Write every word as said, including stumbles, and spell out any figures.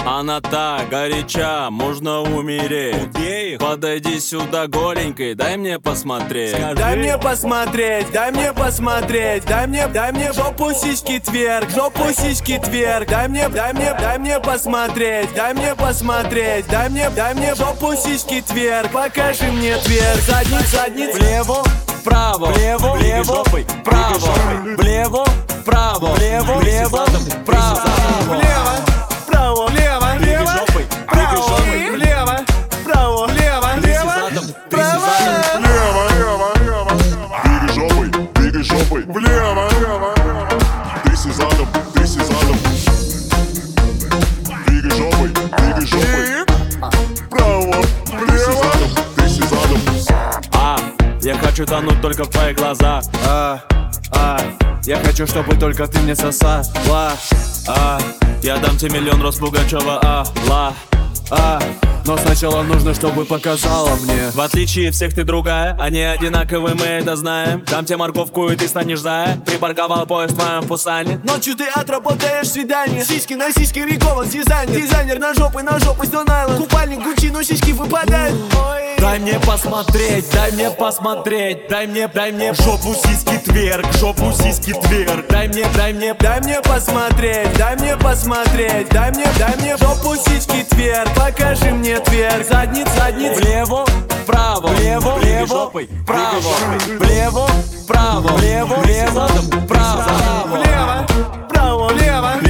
Она так горяча, можно умереть. Убей их. Подойди сюда голенькой, дай мне посмотреть. Скажи. Дай мне посмотреть, дай мне посмотреть, дай мне, дай мне жопу сиськи тверк, жопу сиськи тверк, дай мне, дай мне, дай мне посмотреть, дай мне посмотреть, дай мне, дай мне жопу сиськи тверк, покажи мне тверк, задниц, задниц, Влево, вправо, влево, влево, жопой, вправо, жопой. влево, вправо, влево, влево, вправо. влево, вправо, влево, Двигай влево, жопой, двигай вправо, жопой. влево, вправо, влево, влево, задом, вправо. Влево, лево, лево. Двигай жопой, двигай жопой. Влево, лево, лево. Тряси задом, тряси задом. Двигай жопой, двигай жопой. Вправо, Тряси влево. задом, тряси задом. А, я хочу тонуть только в твоих глазах. А, а, я хочу, чтобы только ты мне сосала. А, я дам тебе миллион роз Пугачева, а, ла. А, но сначала нужно, чтобы показала мне. В отличие всех ты другая, они одинаковые, мы это знаем. Дам тебе морковку и ты станешь зая. Припарковал поезд в твоем Пусане. Ночью ты отработаешь свидание. Сиськи на сиськи Рикован, дизайнер. Дизайнер на жопы, на жопы Stone Island. Купальник Гуччи, но сиськи выпадают. Ой. Дай мне посмотреть, дай мне посмотреть. Дай мне, дай мне жопу сиськи тверк, жопу сиськи тверк. Дай мне, дай мне, Дай мне посмотреть, дай мне посмотреть, дай мне, дай мне жопу сиськи тверк, покажи мне тверк, задниц, задниц, влево, вправо, влево, влево, жопой, вправо, двигай влево, вправо, влево, влево, вправо. влево, вправо, влево,